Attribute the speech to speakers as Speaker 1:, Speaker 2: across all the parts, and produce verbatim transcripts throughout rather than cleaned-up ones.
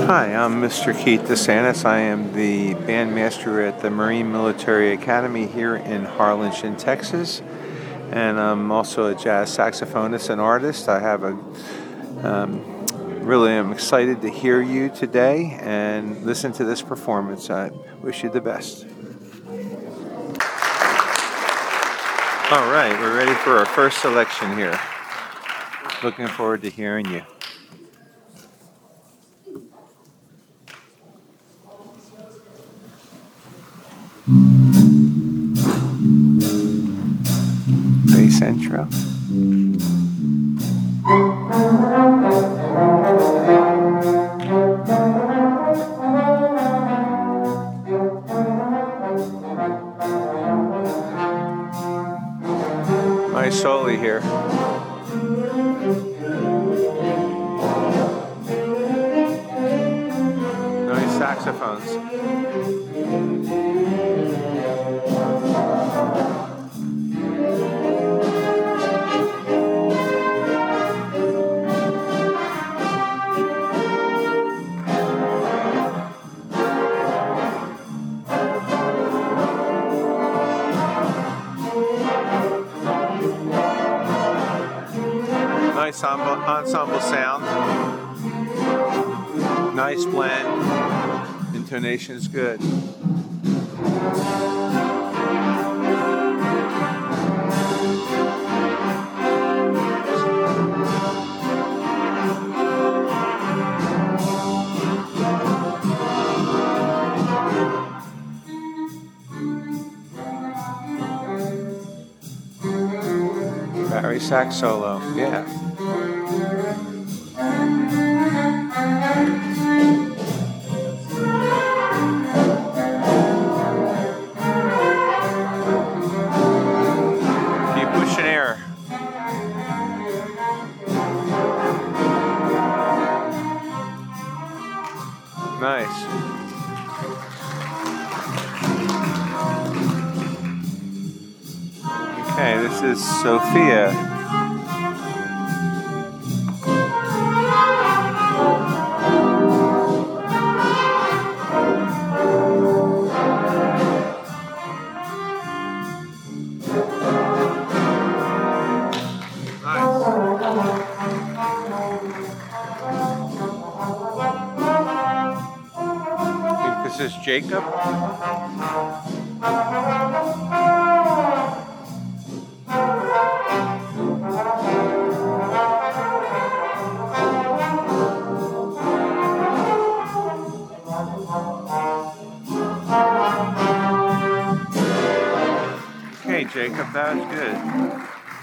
Speaker 1: Hi, I'm Mister Keith DeSantis. I am the bandmaster at the Marine Military Academy here in Harlingen, Texas. And I'm also a jazz saxophonist and artist. I have a um, really am excited to hear you today and listen to this performance. I wish you the best. All right, we're ready for our first selection here. Looking forward to hearing you. Bass intro. Nice solo here. Nice saxophones. Nice ensemble sound. Nice blend. Intonation is good. Barry sax solo, yeah. Keep pushing air. Nice. Okay, this is Sophia. This is Jacob. Okay, Jacob, that was good.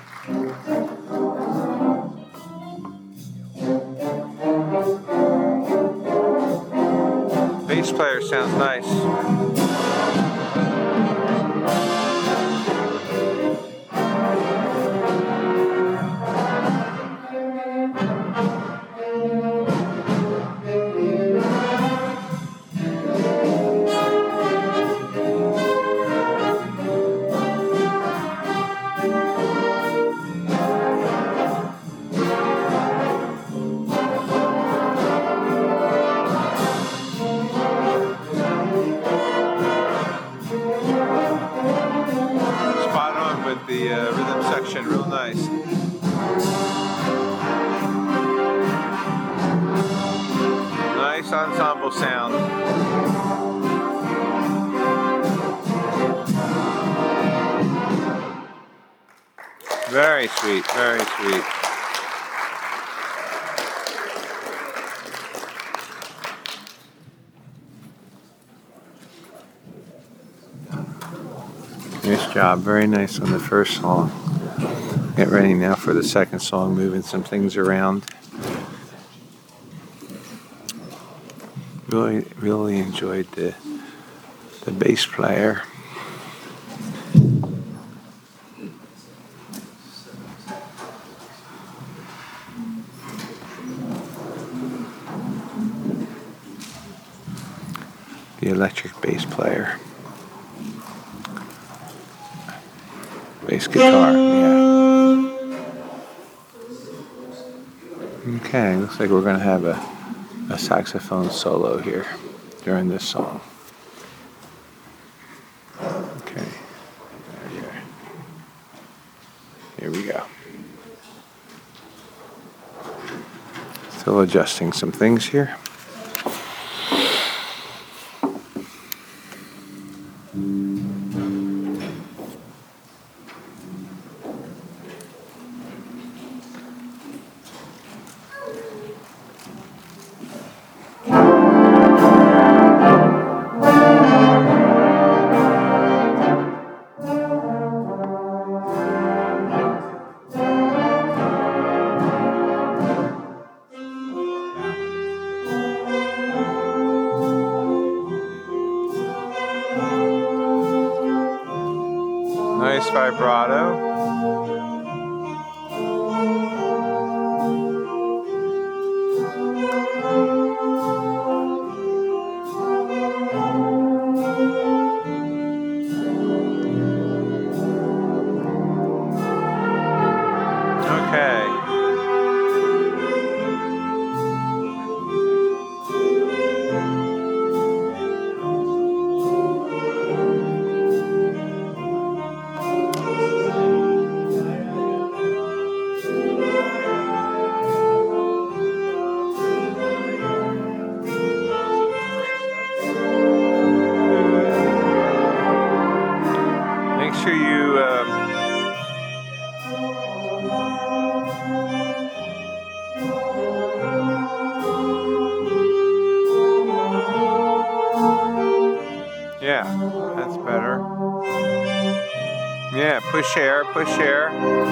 Speaker 1: Bass player sounds nice. The uh, rhythm section, real nice. Nice ensemble sound. Very sweet, very sweet. Nice job, very nice on the first song. Get ready now for the second song, moving some things around. Really, really enjoyed the the bass player. The electric bass player. Bass guitar, yeah. Okay, looks like we're going to have a a saxophone solo here during this song. Okay, there, here we go. Still adjusting some things here. Nice vibrato. Okay. Make sure you um, yeah, that's better. Yeah, push air, push air.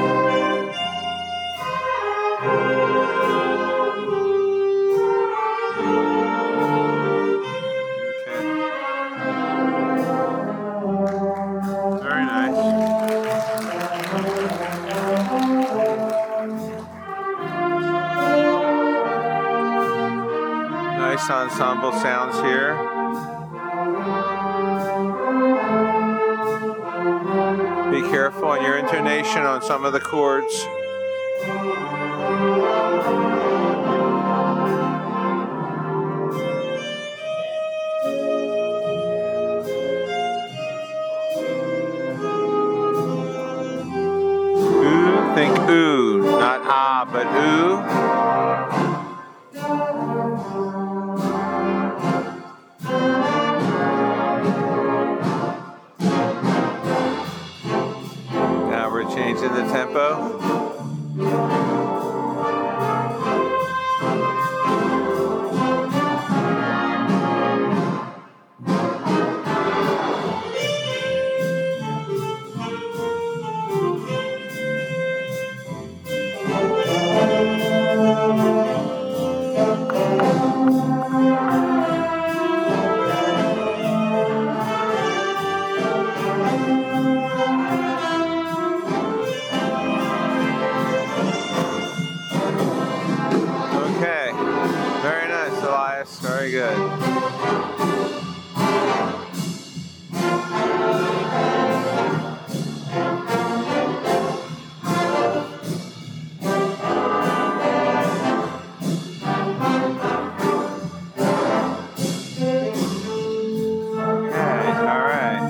Speaker 1: Okay. Very nice. Nice ensemble sounds here. Be careful on your intonation on some of the chords. Ooh, think ooh, not ah, but ooh. Now we're changing the tempo. Okay, very nice, Elias. Very good. Okay, all right.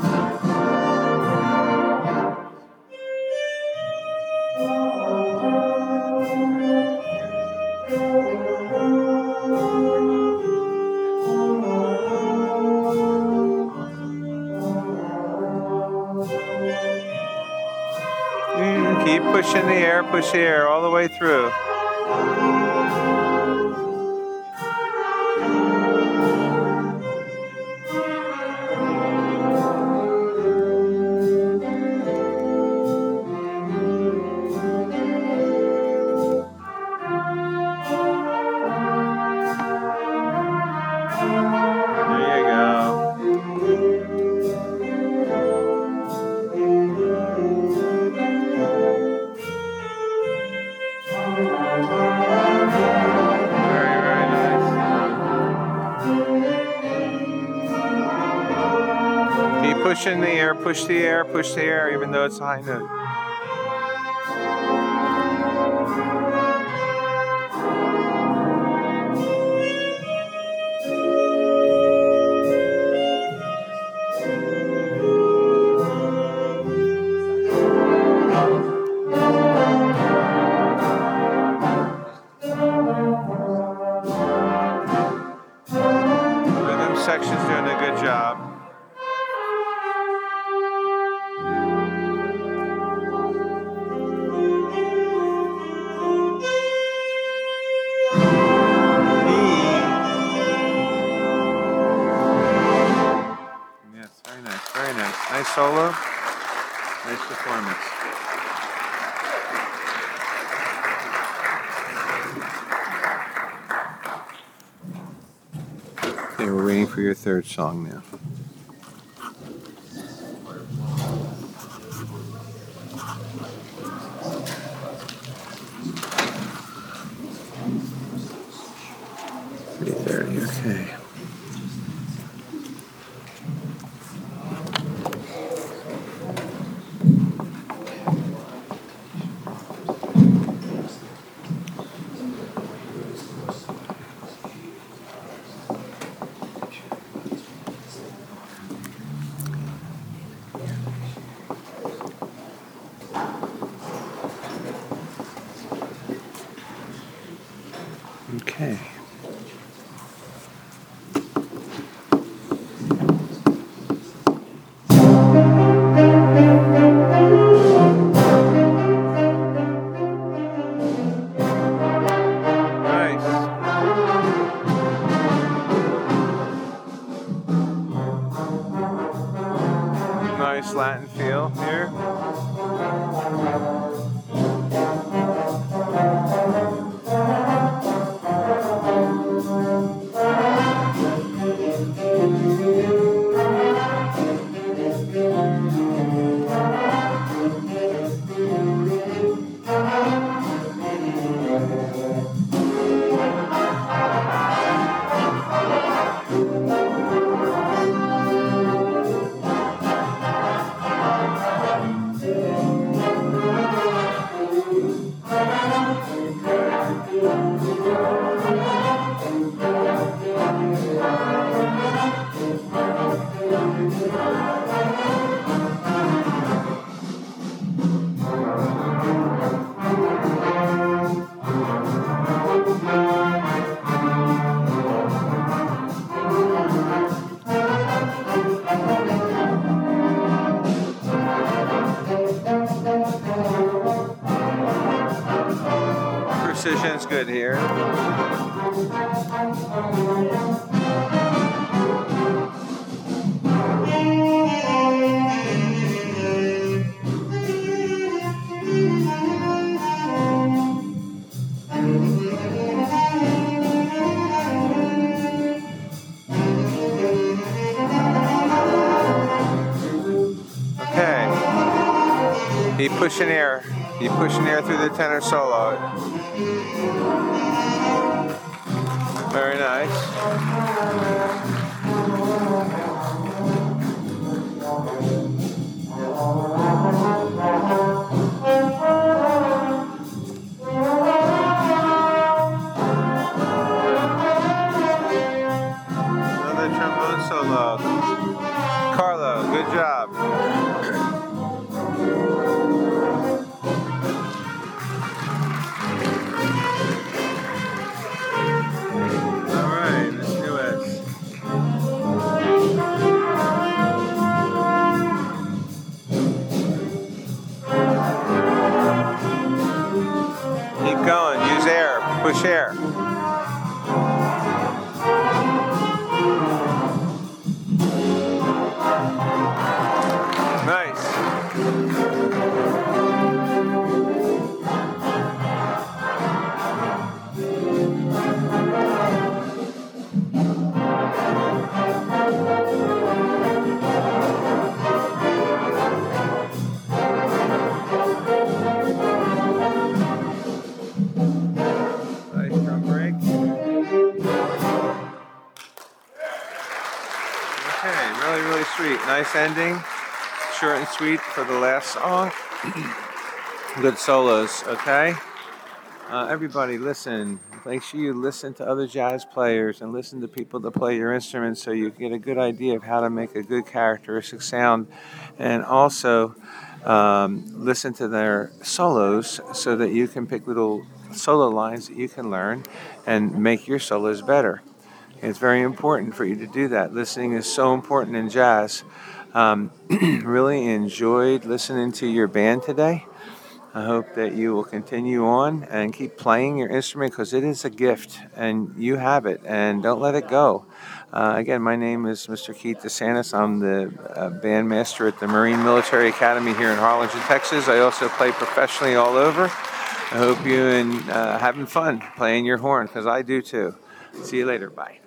Speaker 1: Mm, keep pushing the air, push the air all the way through. There you go. Very, very nice. Keep pushing the air, push the air, push the air, even though it's a high note. section's doing a good job. Yes, very nice, very nice. Nice solo, nice performance. Okay, we're waiting for your third song now. three thirty, okay. Okay. Nice Latin feel here. Precision's good here. Okay. Keep pushing air. Keep pushing air through the tenor solo. Very nice. Another trombone solo. Carlo, good job. Going, use air, push air. Nice. Really, really sweet. Nice ending. Short and sweet for the last song. Good solos, okay? Uh, everybody, listen. Make sure you listen to other jazz players and listen to people that play your instruments so you get a good idea of how to make a good characteristic sound. And also, um, listen to their solos so that you can pick little solo lines that you can learn and make your solos better. It's very important for you to do that. Listening is so important in jazz. Um, really enjoyed listening to your band today. I hope that you will continue on and keep playing your instrument because it is a gift and you have it, and don't let it go. Uh, again, my name is Mister Keith DeSantis. I'm the uh, bandmaster at the Marine Military Academy here in Harlingen, Texas. I also play professionally all over. I hope you're uh, having fun playing your horn because I do too. See you later. Bye.